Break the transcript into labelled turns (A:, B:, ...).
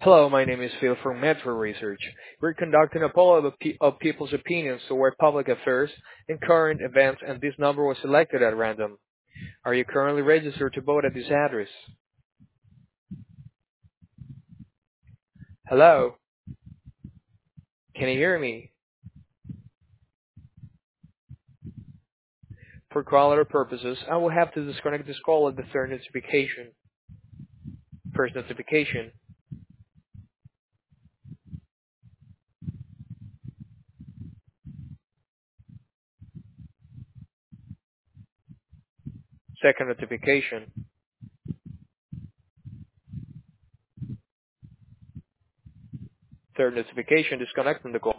A: Hello, my name is Phil from Metro Research. We're conducting a poll of people's opinions toward public affairs and current events, and this number was selected at random. Are you currently registered to vote at this address? Hello? Can you hear me? For quality purposes, I will have to disconnect this call at the third notification. First notification, second notification, third notification, disconnecting the call.